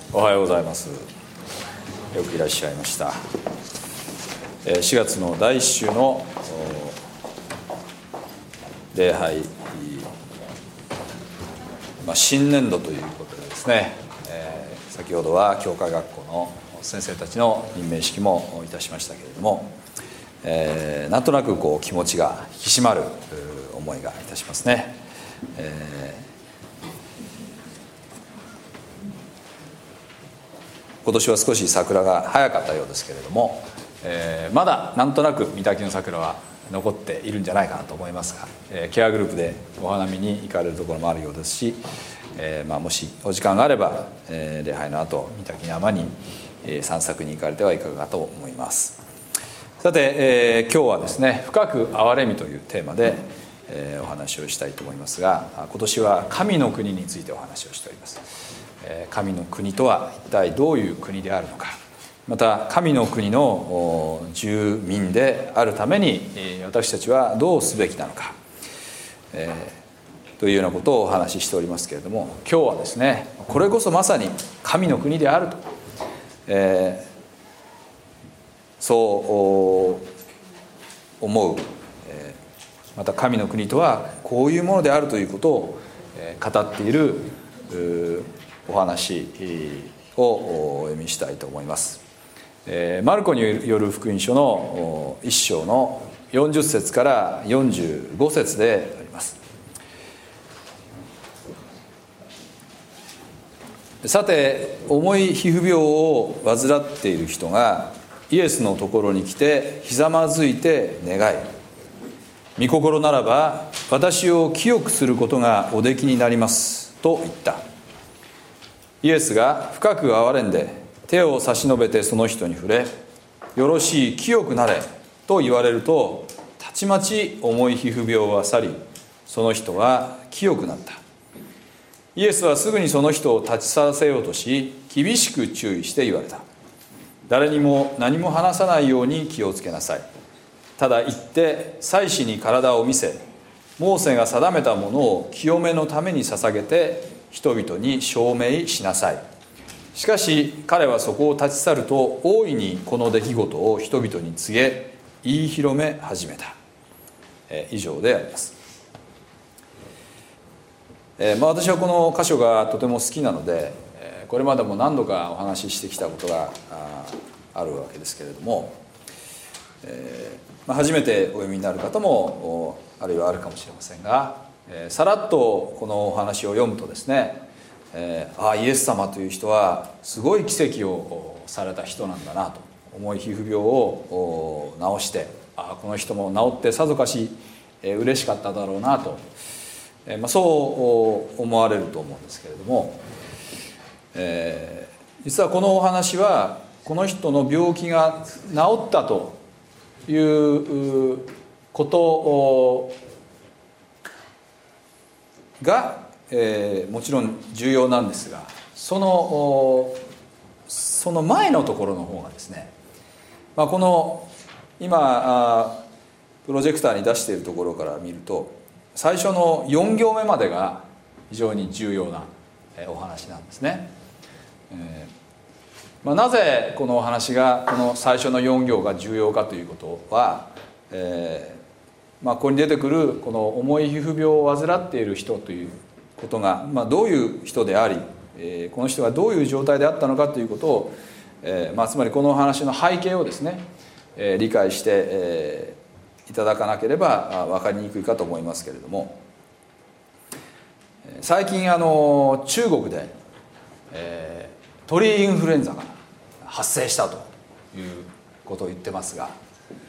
おはようございます。よくいらっしゃいました。4月の第1週の礼拝、新年度ということでですね、先ほどは教会学校の先生たちの任命式もいたしましたけれども、なんとなく気持ちが引き締まる思いがいたしますね。今年は少し桜が早かったようですけれども、まだなんとなく御嶽の桜は残っているんじゃないかなと思いますが、ケアグループでお花見に行かれるところもあるようですし、もしお時間があれば、礼拝の後御嶽山に散策に行かれてはいかがかと思います。さて、今日はですね、深く憐れみというテーマで、お話をしたいと思いますが、今年は神の国についてお話をしております。神の国とは一体どういう国であるのか、また神の国の住民であるために私たちはどうすべきなのか、というようなことをお話ししておりますけれども、今日はですね、これこそまさに神の国であると、そう思う、また神の国とはこういうものであるということを語っているお話をお読みしたいと思います。マルコによる福音書の1章の40節から45節であります。さて、重い皮膚病を患っている人がイエスのところに来てひざまずいて願い、御心ならば私を清くすることがおできになりますと言った。イエスが深く憐れんで手を差し伸べてその人に触れ、よろしい、清くなれと言われると、たちまち重い皮膚病は去り、その人は清くなった。イエスはすぐにその人を立ち去らせようとし、厳しく注意して言われた。誰にも何も話さないように気をつけなさい。ただ行って祭司に体を見せ、モーセが定めたものを清めのために捧げて人々に証明しなさい。しかし彼はそこを立ち去ると、大いにこの出来事を人々に告げ言い広め始めた。以上であります。私はこの箇所がとても好きなので、これまでも何度かお話ししてきたことがあるわけですけれども、初めてお読みになる方もあるいはあるかもしれませんが、さらっとこのお話を読むとですね、イエス様という人はすごい奇跡をされた人なんだなと、重い皮膚病を治して、この人も治ってさぞかし嬉しかっただろうなと、そう思われると思うんですけれども、実はこのお話はこの人の病気が治ったということが、もちろん重要なんですが、その前のところの方がですね、この今プロジェクターに出しているところから見ると、最初の4行目までが非常に重要なお話なんですね。なぜこのお話がこの最初の4行が重要かということは、ここに出てくるこの重い皮膚病を患っている人ということが、どういう人であり、この人がどういう状態であったのかということを、つまりこのお話の背景をですね、理解して、いただかなければ分かりにくいかと思いますけれども、最近中国で、鳥インフルエンザが発生したということを言ってますが、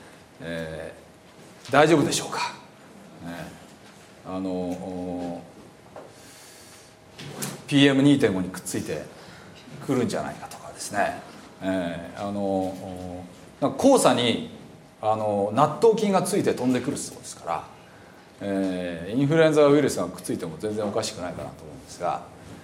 大丈夫でしょうか。PM2.5 にくっついてくるんじゃないかとかですね、黄砂に納豆菌がついて飛んでくるそうですから、インフルエンザウイルスがくっついても全然おかしくないかなと思うんですが、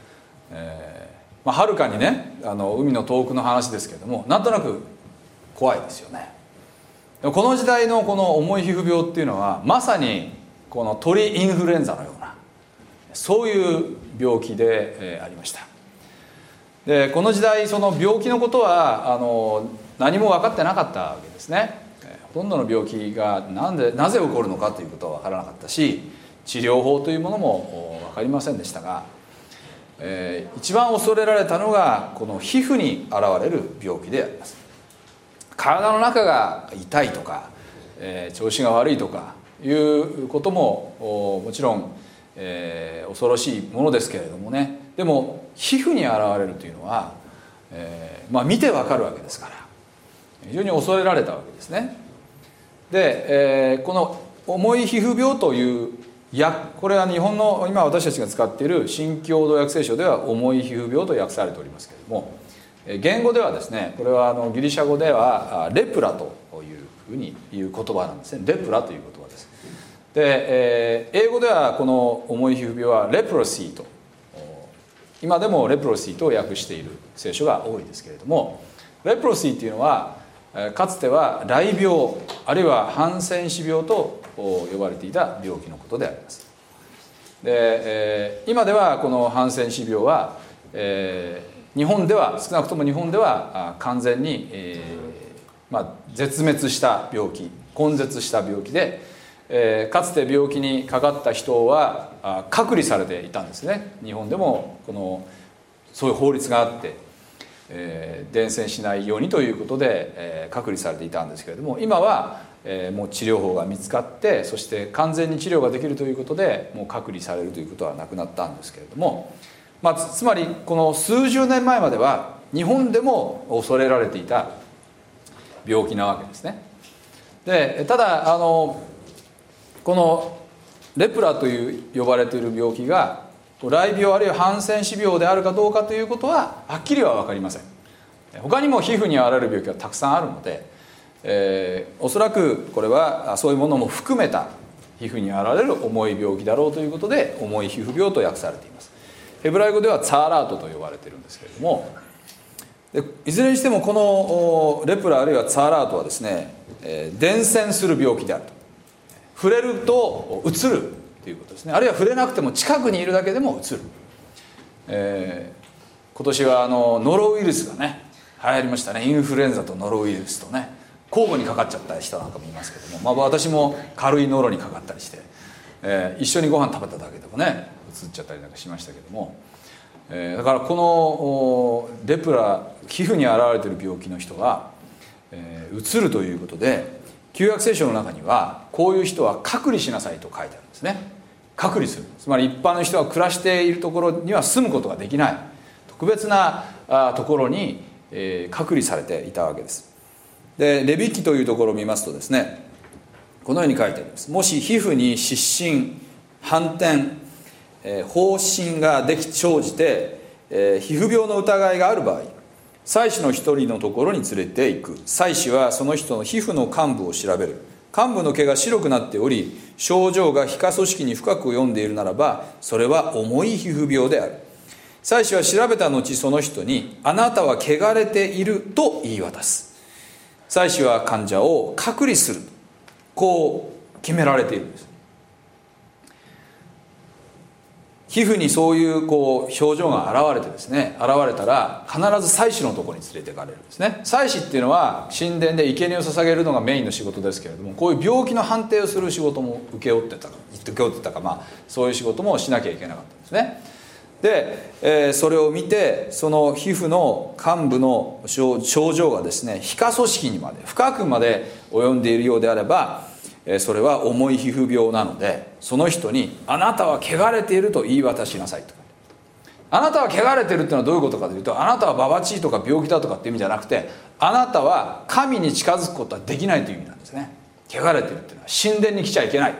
はるかにね、海の遠くの話ですけれども、なんとなく怖いですよね。この時代のこの重い皮膚病っていうのは、まさにこの鳥インフルエンザのような、そういう病気でありました。 でこの時代その病気のことは何も分かってなかったわけですね。ほとんどの病気がなぜ起こるのかということは分からなかったし、治療法というものも分かりませんでしたが、一番恐れられたのがこの皮膚に現れる病気であります。体の中が痛いとか、調子が悪いとかいうことももちろん、恐ろしいものですけれどもね、でも皮膚に現れるというのは、見てわかるわけですから非常に恐れられたわけですね。で、この重い皮膚病というこれは日本の今私たちが使っている新共同訳聖書では重い皮膚病と訳されておりますけれども、言語ではですね、これはギリシャ語ではレプラというふうに言う言葉なんですね。レプラという言葉です。で、英語ではこの重い皮膚病はレプロシーと、今でもレプロシーと訳している聖書が多いですけれども、レプロシーというのはかつては雷病あるいはハンセン氏病と呼ばれていた病気のことであります。で、今ではこのハンセン氏病は、日本では少なくとも日本では完全に、絶滅した病気、根絶した病気で、かつて病気にかかった人は隔離されていたんですね。日本でもそういう法律があって、伝染しないようにということで、隔離されていたんですけれども、今は、もう治療法が見つかって、そして完全に治療ができるということでもう隔離されるということはなくなったんですけれども、つまりこの数十年前までは日本でも恐れられていた病気なわけですね。でただこのレプラという呼ばれている病気が雷病あるいはハンセン氏病であるかどうかということははっきりは分かりません。他にも皮膚に現れる病気はたくさんあるので、おそらくこれはそういうものも含めた皮膚に現れる重い病気だろうということで重い皮膚病と訳されています。ヘブライ語ではツァーラートと呼ばれているんですけれども、いずれにしてもこのレプラあるいはツァーラートはですね、伝染する病気であると。触れるとうつるということですね。あるいは触れなくても近くにいるだけでもうつる。今年はノロウイルスがね流行りましたね。インフルエンザとノロウイルスとね交互にかかっちゃった人なんかもいますけども、私も軽いノロにかかったりして、一緒にご飯食べただけでもねうつっちゃったりなんかしましたけども、だからこのレプラ、皮膚に現れている病気の人は、うつるということで、旧約聖書の中にはこういう人は隔離しなさいと書いてあるんですね。隔離する、つまり一般の人が暮らしているところには住むことができない特別なところに隔離されていたわけです。でレビ記というところを見ますとですね、このように書いてあります。もし皮膚に湿疹、斑点、疱疹が生じて、皮膚病の疑いがある場合、祭司の一人のところに連れて行く。祭司はその人の皮膚の患部を調べる。患部の毛が白くなっており、症状が皮下組織に深く及んでいるならば、それは重い皮膚病である。祭司は調べた後、その人にあなたは汚れていると言い渡す。祭司は患者を隔離する、こう決められているんです。皮膚にそういう症状が現れてですね、現れたら必ず祭司のところに連れて行かれるんですね。祭司っていうのは神殿で生贄を捧げるのがメインの仕事ですけれども、こういう病気の判定をする仕事も請け負ってたか、そういう仕事もしなきゃいけなかったんですね。で、それを見て、その皮膚の患部の症状がですね、皮下組織にまで深くまで及んでいるようであれば、それは重い皮膚病なので、その人にあなたは汚れていると言い渡しなさいと。あなたは汚れているっていうのはどういうことかというと、あなたはババチーとか病気だとかっていう意味じゃなくて、あなたは神に近づくことはできないという意味なんですね。汚れているっていうのは神殿に来ちゃいけない。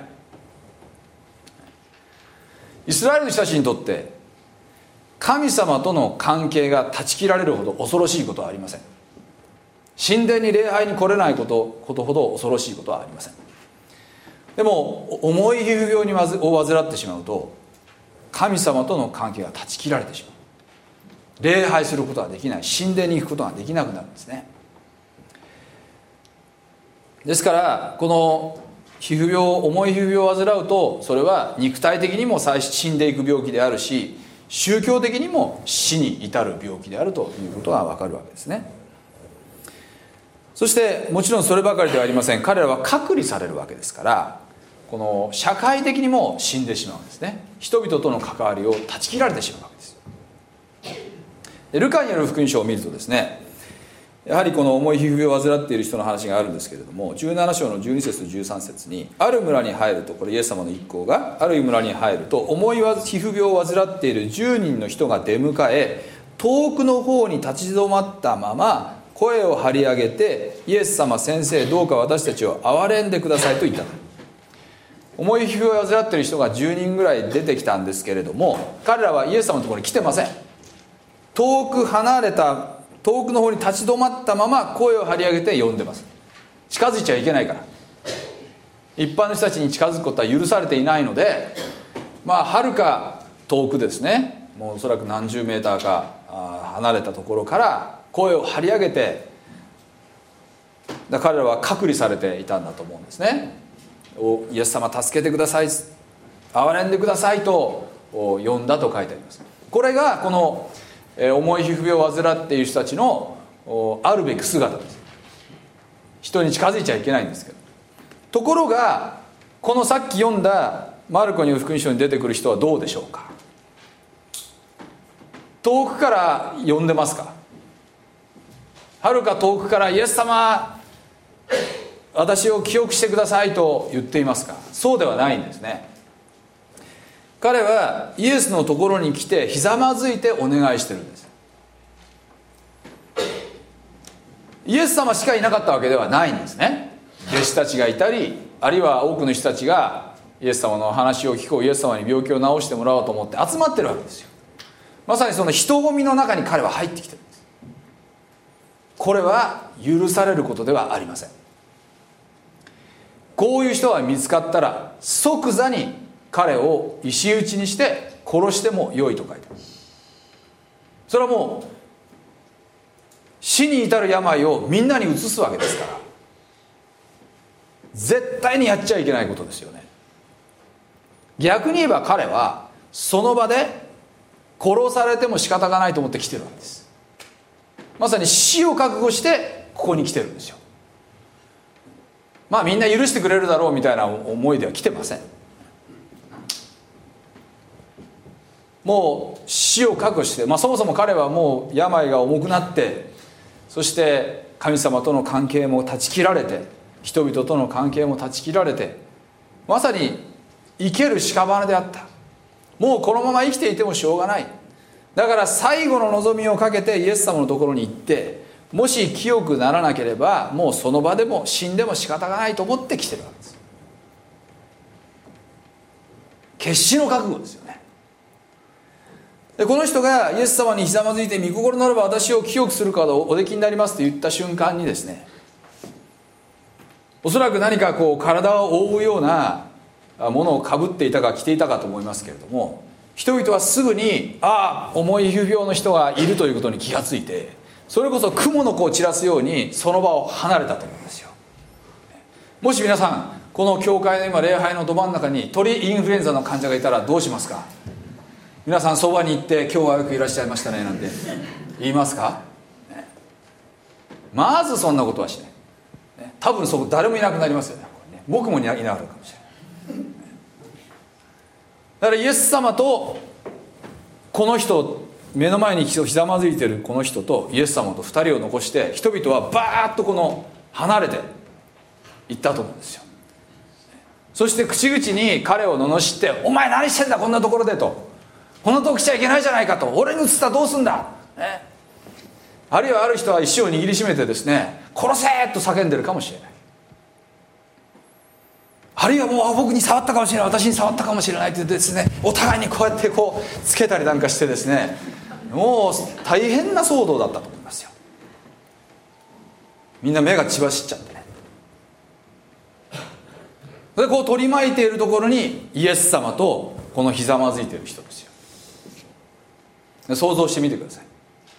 イスラエルの人たちにとって神様との関係が断ち切られるほど恐ろしいことはありません。神殿に礼拝に来れないことほど恐ろしいことはありません。でも重い皮膚病を患ってしまうと、神様との関係が断ち切られてしまう。礼拝することができない、神殿に行くことができなくなるんですね。ですからこの皮膚病、重い皮膚病を患うと、それは肉体的にも死んでいく病気であるし、 宗教的にも死に至る病気であるということが分かるわけですね。そしてもちろんそればかりではありません。彼らは隔離されるわけですから、この社会的にも死んでしまうんですね。人々との関わりを断ち切られてしまうわけです。ルカによる福音書を見るとですね、やはりこの重い皮膚病を患っている人の話があるんですけれども、17章の12節と13節に、ある村に入ると、これイエス様の一行がある村に入ると、重い皮膚病を患っている10人の人が出迎え、遠くの方に立ち止まったまま声を張り上げて、イエス様先生、どうか私たちを憐れんでくださいと言った。重い皮膚病を患っている人が10人ぐらい出てきたんですけれども、彼らはイエス様のところに来てません。遠くの方に立ち止まったまま声を張り上げて呼んでます。近づいちゃいけないから。一般の人たちに近づくことは許されていないので、はるか遠くですね、もうおそらく何十メーターか離れたところから声を張り上げて、彼らは隔離されていたんだと思うんですね。イエス様助けてください、憐れんでくださいと呼んだと書いてあります。これがこの重い皮膚病を患っている人たちのあるべき姿です。人に近づいちゃいけないんですけど、ところがこのさっき読んだマルコによる福音書に出てくる人はどうでしょうか。遠くから呼んでますか。はるか遠くからイエス様私を記憶してくださいと言っていますか。そうではないんですね。彼はイエスのところに来てひざまずいてお願いしてるんです。イエス様しかいなかったわけではないんですね。弟子たちがいたり、あるいは多くの人たちがイエス様の話を聞こう、イエス様に病気を治してもらおうと思って集まってるわけですよ。まさにその人混みの中に彼は入ってきてるんです。これは許されることではありません。こういう人が見つかったら即座に彼を石打ちにして殺してもよいと書いてある。それはもう死に至る病をみんなに移すわけですから、絶対にやっちゃいけないことですよね。逆に言えば彼はその場で殺されても仕方がないと思って来てるわけです。まさに死を覚悟してここに来てるんですよ。みんな許してくれるだろうみたいな思いでは来てません。もう死を覚悟して、そもそも彼はもう病が重くなって、そして神様との関係も断ち切られて、人々との関係も断ち切られて、まさに生ける屍であった。もうこのまま生きていてもしょうがない。だから最後の望みをかけてイエス様のところに行って、もし清くならなければもうその場でも死んでも仕方がないと思って来てるわけです。決死の覚悟ですよね。でこの人がイエス様にひざまずいて、御心ならば私を清くするかをおできになりますと言った瞬間にですね、おそらく何か体を覆うようなものをかぶっていたか着ていたかと思いますけれども、人々はすぐに重い皮膚病の人がいるということに気がついて、それこそ蜘蛛の子を散らすようにその場を離れたと思うんですよ。もし皆さんこの教会の今礼拝のど真ん中に鳥インフルエンザの患者がいたらどうしますか。皆さんそばに行って今日はよくいらっしゃいましたねなんて言いますか、ね、まずそんなことはしない、ね、多分そこ誰もいなくなりますよ ね。僕もいなくなるかもしれない。だからイエス様とこの人、目の前にひざまずいてるこの人とイエス様と2人を残して、人々はバーッと離れていったと思うんですよ。そして口々に彼を罵って、お前何してんだこんなところでと、このとこ来ちゃいけないじゃないかと、俺に移ったらどうすんだ、ね、あるいはある人は石を握りしめてですね、殺せと叫んでるかもしれない。あるいはもう僕に触ったかもしれない、私に触ったかもしれないってですね、お互いにこうやってつけたりなんかしてですね、もう大変な騒動だったと思いますよ。みんな目が血走っちゃってね。で取り巻いているところにイエス様とこのひざまずいている人ですよ。想像してみてください。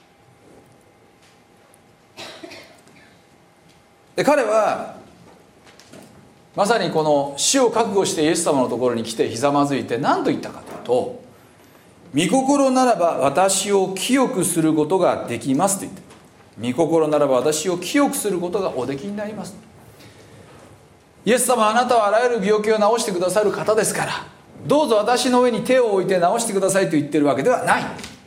で彼はまさにこの死を覚悟してイエス様のところに来てひざまずいて何と言ったかというと、 御心ならば私を清くすることができますと言って、御心ならば私を清くすることがおできになります。イエス様、あなたはあらゆる病気を治してくださる方ですから、どうぞ私の上に手を置いて治してくださいと言ってるわけではない。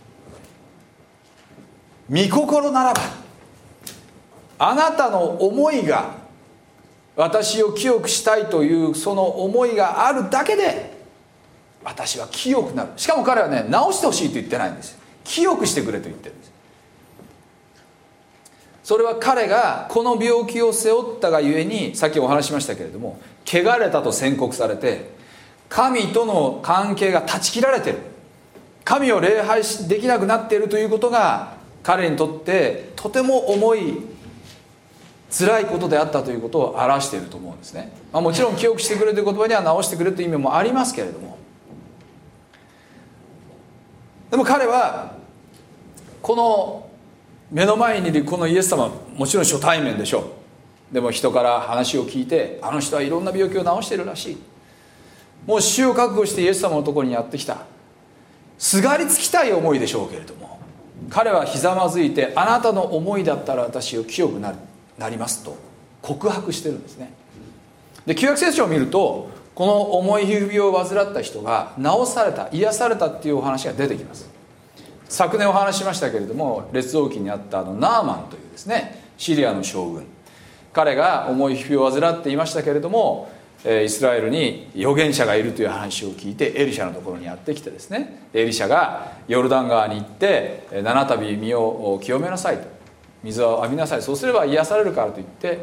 御心ならば、あなたの思いが私を清くしたいというその思いがあるだけで私は清くなる。しかも彼はね、治してほしいと言ってないんです。清くしてくれと言ってるんです。それは彼がこの病気を背負ったがゆえに、さっきお話しましたけれども、汚れたと宣告されて神との関係が断ち切られている、神を礼拝できなくなっているということが彼にとってとても重い辛いことであったということを表していると思うんですね。もちろん清くしてくれという言葉には治してくれという意味もありますけれども、でも彼はこの目の前にいるこのイエス様、もちろん初対面でしょう。でも人から話を聞いて、あの人はいろんな病気を治しているらしい、もう死を覚悟してイエス様のところにやってきた、すがりつきたい思いでしょうけれども、彼はひざまずいて、あなたの思いだったら私を清くなりますと告白してるんですね。で、旧約聖書を見ると、この重い皮膚病を患った人が治された、癒されたっていうお話が出てきます。昨年お話ししましたけれども、列王記にあったナーマンというですね、シリアの将軍、彼が重い皮膚病を患っていましたけれども、イスラエルに預言者がいるという話を聞いてエリシャのところにやってきてですね、エリシャがヨルダン川に行って7度身を清めなさいと、水を浴びなさい、そうすれば癒されるからと言って、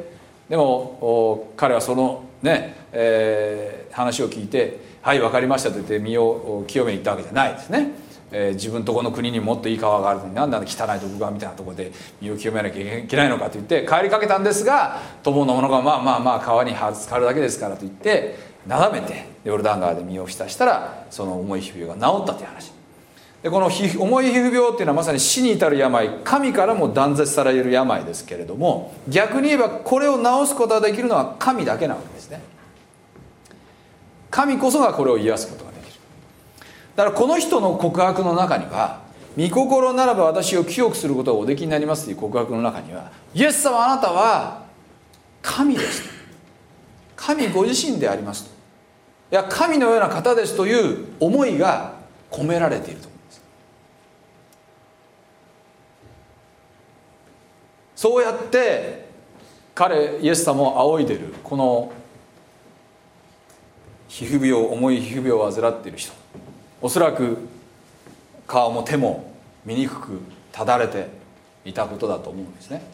でも彼はそのね、話を聞いて、はい分かりましたと言って身を清めに行ったわけじゃないですね。自分とこの国にもっといい川があるのに、なんで汚い毒川みたいなところで身を清めなきゃいけないのかと言って帰りかけたんですが、友の者がまあ川に浸かるだけですからと言ってなだめてヨルダン川で身を浸したら、その重い皮膚病が治ったという話で、この重い皮膚病っていうのはまさに死に至る病、神からも断絶される病ですけれども、逆に言えばこれを治すことができるのは神だけなわけですね。神こそがこれを癒すことができる。だからこの人の告白の中には、御心ならば私を清くすることがおできになりますという告白の中には、イエス様あなたは神ですと、神ご自身でありますと、いや神のような方ですという思いが込められていると思います。そうやってイエス様を仰いでいるこの皮膚病、重い皮膚病を患っている人、おそらく顔も手も醜くただれていたことだと思うんですね。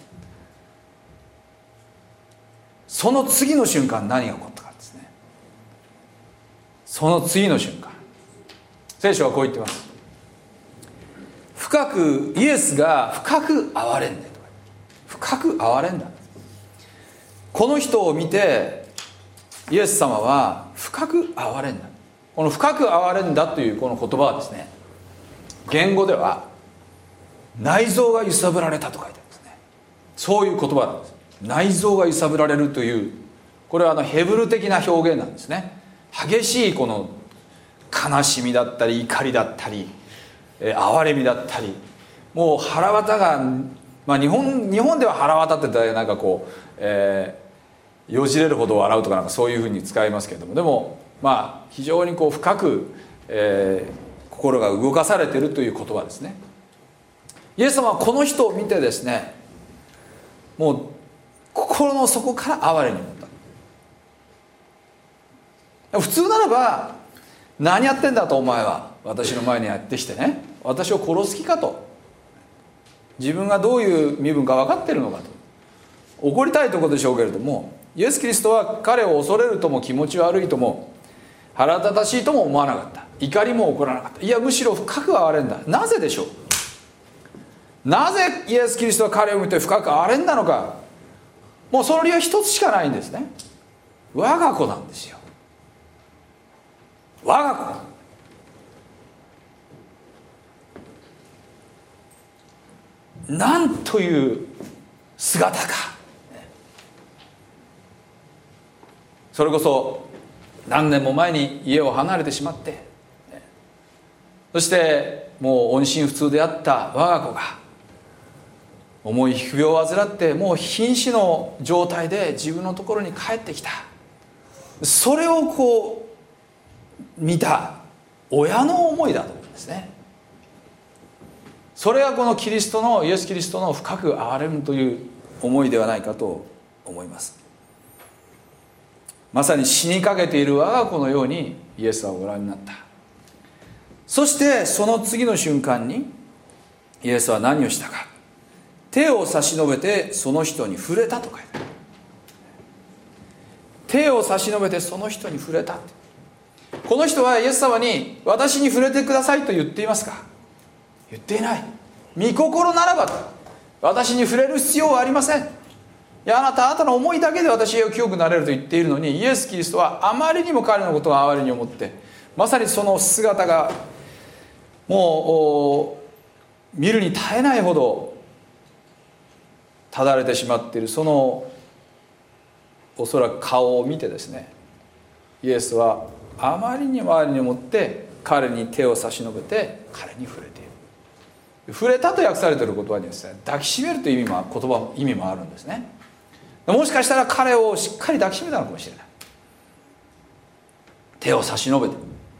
その次の瞬間何が起こったかですね。その次の瞬間、聖書はこう言ってます。イエスが深く憐れんで、深く憐れんだ。この人を見てイエス様は深く憐れんだ。この深く憐れんだというこの言葉はですね、言語では内臓が揺さぶられたと書いてあるんですね。そういう言葉なんです。内臓が揺さぶられるという、これはヘブル的な表現なんですね。激しいこの悲しみだったり怒りだったり哀れみだったり、もう腹渡が、日本では腹渡ってなんかこう、よじれるほど笑うとかなんかそういうふうに使いますけれども、でも非常にこう深く、心が動かされているという言葉ですね。イエス様はこの人を見てですね、もう心の底から哀れに思った。普通ならば、何やってんだとお前は、私の前にやってきてね、私を殺す気かと、自分がどういう身分か分かってるのかと怒りたいところでしょうけれども、イエス・キリストは彼を恐れるとも気持ち悪いとも腹立たしいとも思わなかった。怒りも起こらなかった。いや、むしろ深く憐れんだ。なぜでしょう。なぜイエス・キリストは彼を見て深く憐れんだのか。もうその理由は一つしかないんですね。我が子なんですよ。我が子。なんという姿か。それこそ何年も前に家を離れてしまって、 そしてもう音信不通であった我が子が重い皮膚病を患ってもう瀕死の状態で自分のところに帰ってきた。それをこう見た親の思いだと思うんですね。それがこのイエス・キリストの深く憐れむという思いではないかと思います。まさに死にかけている我が子のようにイエスはご覧になった。そしてその次の瞬間にイエスは何をしたか。手を差し伸べてその人に触れたと書いてある。手を差し伸べてその人に触れた。この人はイエス様に私に触れてくださいと言っていますか？言っていない。御心ならば私に触れる必要はありません。いや、あなたの思いだけで私が清くなれると言っているのに、イエス・キリストはあまりにも彼のことを哀れに思って、まさにその姿がもう見るに耐えないほどただれてしまっているそのおそらく顔を見てですね、イエスはあまりにも哀れに思って彼に手を差し伸べて彼に触れている。触れたと訳されている言葉にですね、抱きしめるという意味もあるんですね。もしかしたら彼をしっかり抱きしめたのかもしれない。手を差し伸べて。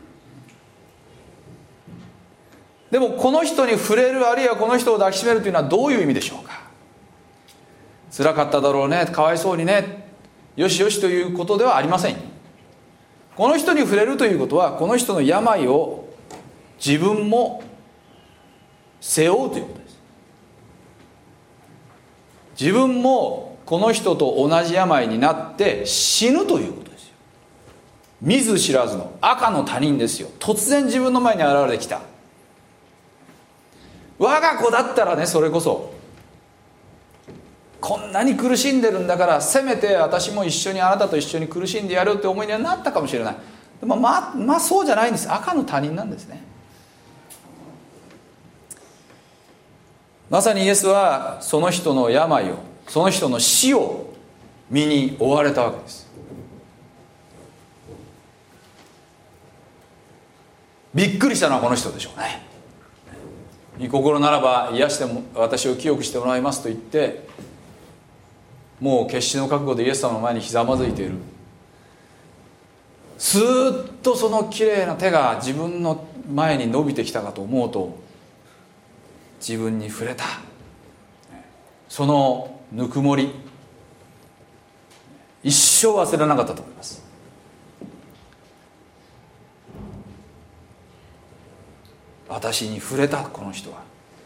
でもこの人に触れる、あるいはこの人を抱きしめるというのはどういう意味でしょうか。辛かっただろうね、かわいそうにね、よしよしということではありません。この人に触れるということは、この人の病を自分も背負うということです。自分もこの人と同じ病になって死ぬということですよ。見ず知らずの赤の他人ですよ。突然自分の前に現れてきた。我が子だったらね、それこそこんなに苦しんでるんだから、せめて私も一緒にあなたと一緒に苦しんでやるって思いにはなったかもしれない。でもまあそうじゃないんです。赤の他人なんですね。まさにイエスはその人の病を、その人の死を身に追われたわけです。びっくりしたのはこの人でしょうね。御心ならば癒しても私を清くしてもらいますと言って、もう決死の覚悟でイエス様の前にひざまずいている。スーッとそのきれいな手が自分の前に伸びてきたかと思うと、自分に触れた。そのぬくもり、一生忘れなかったと思います。私に触れた、この人は。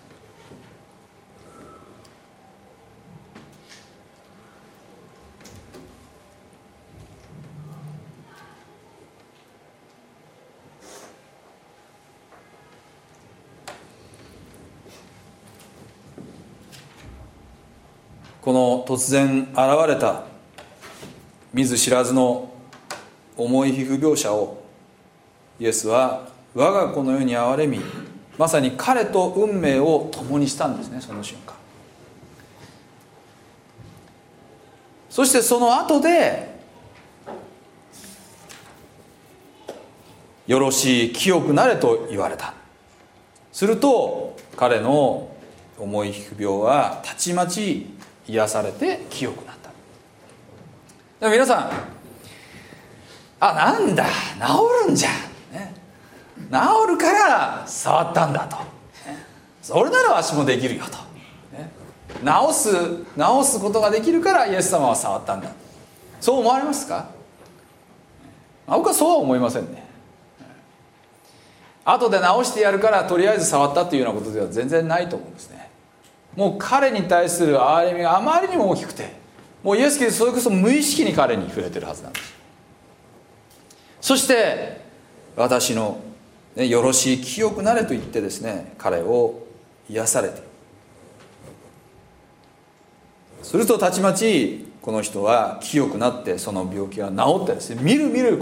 この突然現れた見ず知らずの重い皮膚病者をイエスは我が子のように憐れみ、まさに彼と運命を共にしたんですね。その瞬間。そしてその後でよろしい清くなれと言われた。すると彼の重い皮膚病はたちまち癒されて清くなった。でも皆さん、なんだ治るんじゃ、ね、治るから触ったんだと、ね、それならわしもできるよと、ね、治すことができるからイエス様は触ったんだ、そう思われますか？僕はそうは思いませんね。後で治してやるからとりあえず触ったというようなことでは全然ないと思うんですね。もう彼に対する憐れみがあまりにも大きくて、もうイエス・キリストそれこそ無意識に彼に触れてるはずなんです。そして私の、ね、よろしい清くなれと言ってですね、彼を癒されて、するとたちまちこの人は清くなって、その病気が治ってですね、みるみる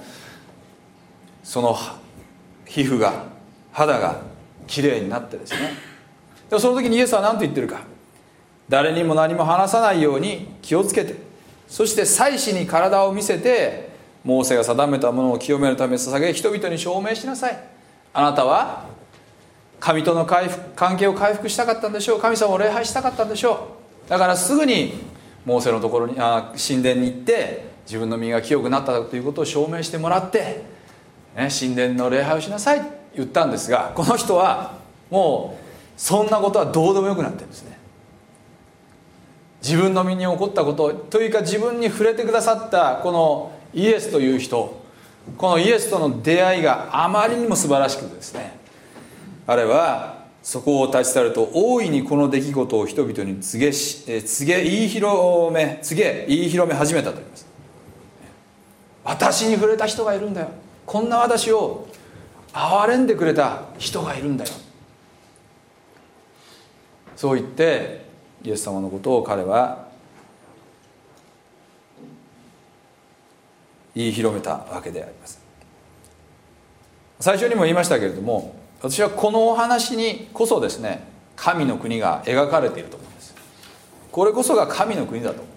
その皮膚が、肌がきれいになってですね。でもその時にイエスは何と言ってるか。誰にも何も話さないように気をつけて、そして祭司に体を見せてモーセが定めたものを清めるため捧げ、人々に証明しなさい。 あなたは神との関係を回復したかったんでしょう。神様を礼拝したかったんでしょう。だからすぐにモーセのところに神殿に行って自分の身が清くなったということを証明してもらって、神殿の礼拝をしなさいって言ったんですが、この人はもうそんなことはどうでもよくなってるんですね。自分の身に起こったことというか、自分に触れてくださったこのイエスという人、このイエスとの出会いがあまりにも素晴らしくてですね、彼はそこを立ち去ると大いにこの出来事を人々に言い広め始めたと言います。私に触れた人がいるんだよ、こんな私を憐れんでくれた人がいるんだよ、そう言ってイエス様のことを彼は言い広めたわけであります。最初にも言いましたけれども、私はこのお話にこそですね、神の国が描かれていると思うんです。これこそが神の国だと思う。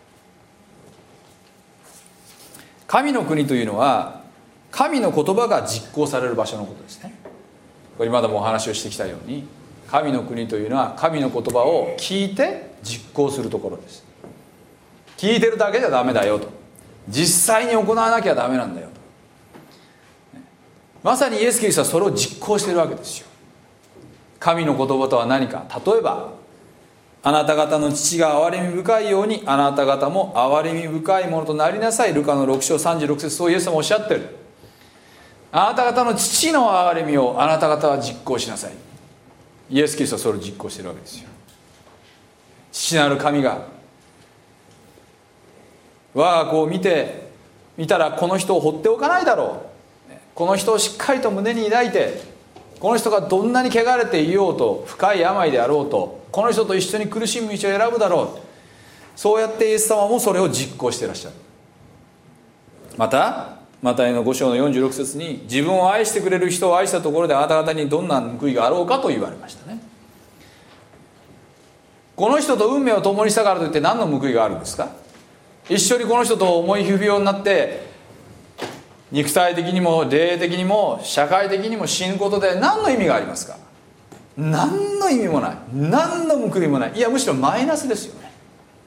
神の国というのは神の言葉が実行される場所のことですね。これまでもお話をしてきたように、神の国というのは神の言葉を聞いて実行するところです。聞いてるだけじゃダメだよと、実際に行わなきゃダメなんだよと。まさにイエス・キリストはそれを実行しているわけですよ。神の言葉とは何か。例えば、あなた方の父が憐れみ深いようにあなた方も憐れみ深いものとなりなさい。ルカの6章36節、そうイエス様おっしゃってる。あなた方の父の憐れみをあなた方は実行しなさい。イエス・キリストはそれを実行しているわけですよ。父なる神が我が子を見たらこの人を放っておかないだろう、この人をしっかりと胸に抱いて、この人がどんなに汚れていようと、深い病であろうと、この人と一緒に苦しむ道を選ぶだろう、そうやってイエス様もそれを実行していらっしゃる。またマタイの5章の46節に、自分を愛してくれる人を愛したところであなた方にどんな報いがあろうかと言われましたね。この人と運命を共にしたからといって何の報いがあるんですか。一緒にこの人と重い皮膚病になって肉体的にも霊的にも社会的にも死ぬことで何の意味がありますか。何の意味もない、何の報いもない。いや、むしろマイナスですよね。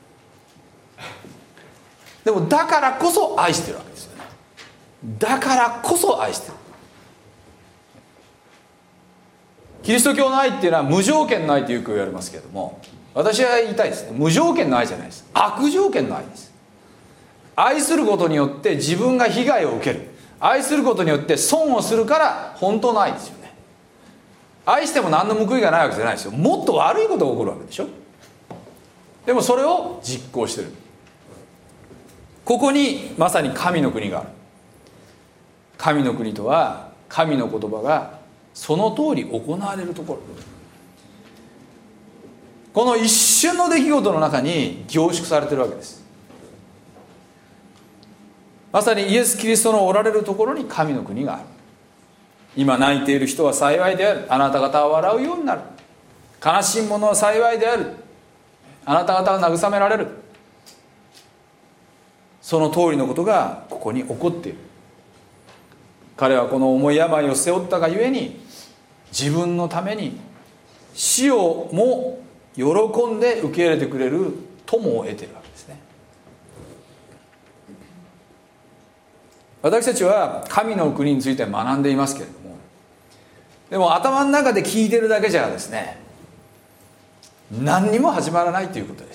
でもだからこそ愛してるわけですよね。だからこそ愛してる。キリスト教の愛っていうのは無条件の愛とよく言われますけれども、私は言いたいですね。無条件の愛じゃないです。悪条件の愛です。愛することによって自分が被害を受ける、愛することによって損をするから本当の愛ですよね。愛しても何の報いがないわけじゃないですよ。もっと悪いことが起こるわけでしょ。でもそれを実行してる。ここにまさに神の国がある。神の国とは神の言葉がその通り行われるところ。この一瞬の出来事の中に凝縮されているわけです。まさにイエス・キリストのおられるところに神の国がある。今泣いている人は幸いである。あなた方は笑うようになる。悲しむ者は幸いである。あなた方は慰められる。その通りのことがここに起こっている。彼はこの重い病を背負ったがゆえに、自分のために死をも喜んで受け入れてくれる友を得ているわけですね。私たちは神の国について学んでいますけれども、でも頭の中で聞いてるだけじゃですね、何にも始まらないということです。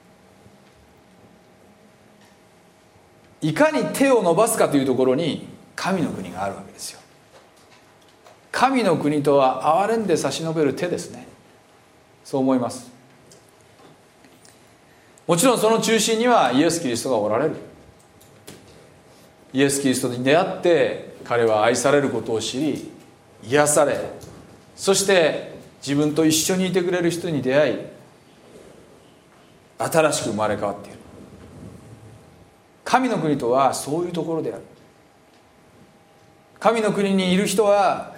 いかに手を伸ばすかというところに神の国があるわけですよ。神の国とは憐れんで差し伸べる手ですね。そう思います。もちろんその中心にはイエス・キリストがおられる。イエス・キリストに出会って彼は愛されることを知り、癒され、そして自分と一緒にいてくれる人に出会い、新しく生まれ変わっている。神の国とはそういうところである。神の国にいる人は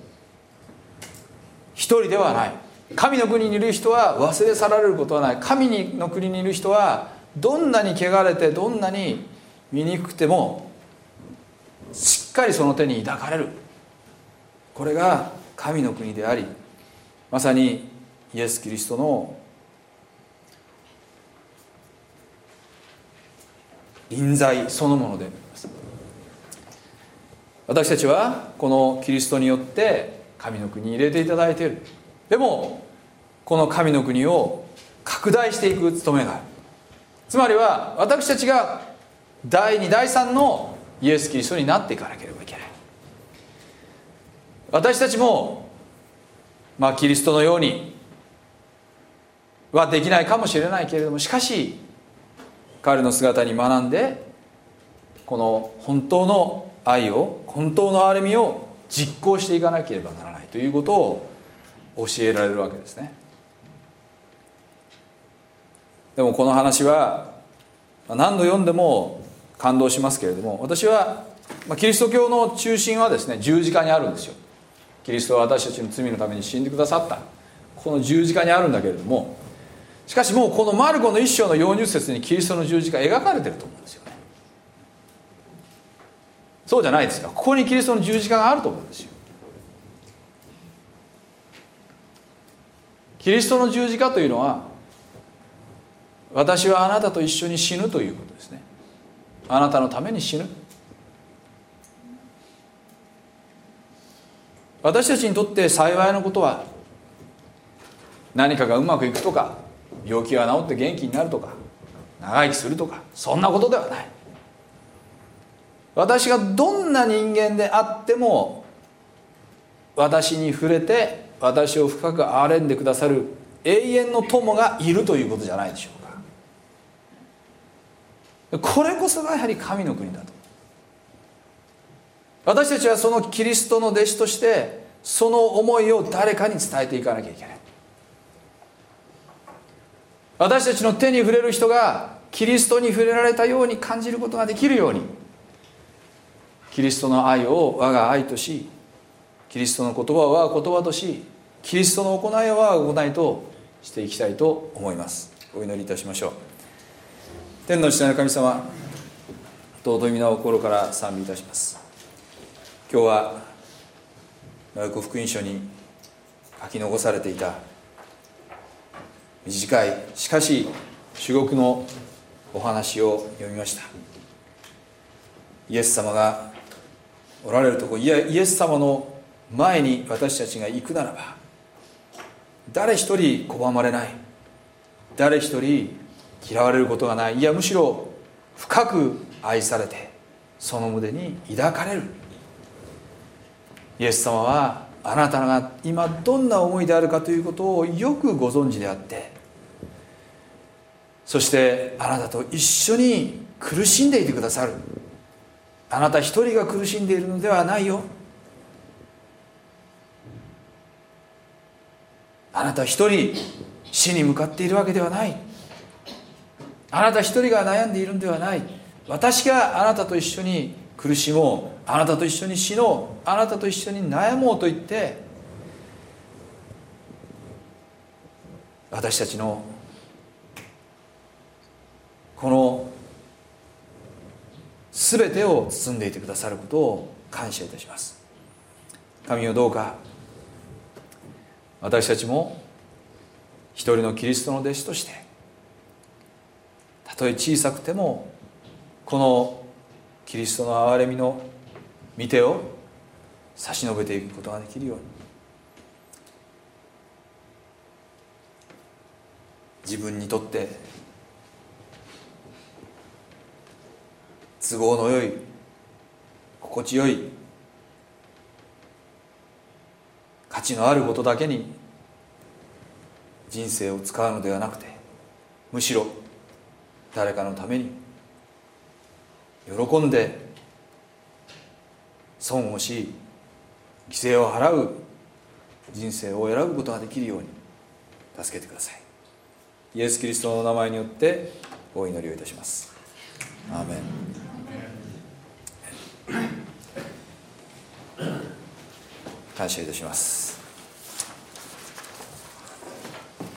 一人ではない。神の国にいる人は忘れ去られることはない。神の国にいる人はどんなに汚れてどんなに醜くてもしっかりその手に抱かれる。 これが神の国であり、まさにイエス・キリストの臨在そのものであります。私たちはこのキリストによって神の国に入れていただいている。でもこの神の国を拡大していく務めがある。つまりは私たちが第2第3のイエス・キリストになっていかなければいけない。私たちもキリストのようにはできないかもしれないけれども、しかし彼の姿に学んでこの本当の愛を、本当の憐れみを実行していかなければならないということを教えられるわけですね。でもこの話は何度読んでも感動しますけれども、私はキリスト教の中心はですね、十字架にあるんですよ。キリストは私たちの罪のために死んでくださった、この十字架にあるんだけれども、しかしもうこのマルコの1章の40節にキリストの十字架描かれてると思うんですよね。そうじゃないですか。ここにキリストの十字架があると思うんですよ。キリストの十字架というのは、私はあなたと一緒に死ぬということですね。あなたのために死ぬ。私たちにとって幸いなことは、何かがうまくいくとか、病気が治って元気になるとか、長生きするとか、そんなことではない。私がどんな人間であっても、私に触れて私を深く憐れんでくださる永遠の友がいるということじゃないでしょうか。これこそがやはり神の国だと。私たちはそのキリストの弟子としてその思いを誰かに伝えていかなきゃいけない。私たちの手に触れる人がキリストに触れられたように感じることができるように、キリストの愛を我が愛とし、キリストの言葉を我が言葉とし、キリストの行いを我が行いとしていきたいと思います。お祈りいたしましょう。天の父なる神様、尊い皆を心から賛美いたします。今日はマルコ福音書に書き残されていた短い、しかし珠玉のお話を読みました。イエス様がおられるところ、イエス様の前に私たちが行くならば、誰一人拒まれない、誰一人嫌われることがない、いやむしろ深く愛されてその胸に抱かれる。イエス様はあなたが今どんな思いであるかということをよくご存知であって、そしてあなたと一緒に苦しんでいてくださる。あなた一人が苦しんでいるのではないよ。あなた一人死に向かっているわけではない。あなた一人が悩んでいるのではない。私があなたと一緒に苦しもう、あなたと一緒に死のう、あなたと一緒に悩もうと言って、私たちのこの全てを包んでいてくださることを感謝いたします。神をどうか私たちも一人のキリストの弟子として、たとえ小さくてもこのキリストの憐れみの御手を差し伸べていくことができるように、自分にとって都合のよい、心地よい、価値のあることだけに人生を使うのではなくて、むしろ誰かのために喜んで損をし犠牲を払う人生を選ぶことができるように助けてください。イエス・キリストの名前によってお祈りをいたします。アーメン。感謝いたします。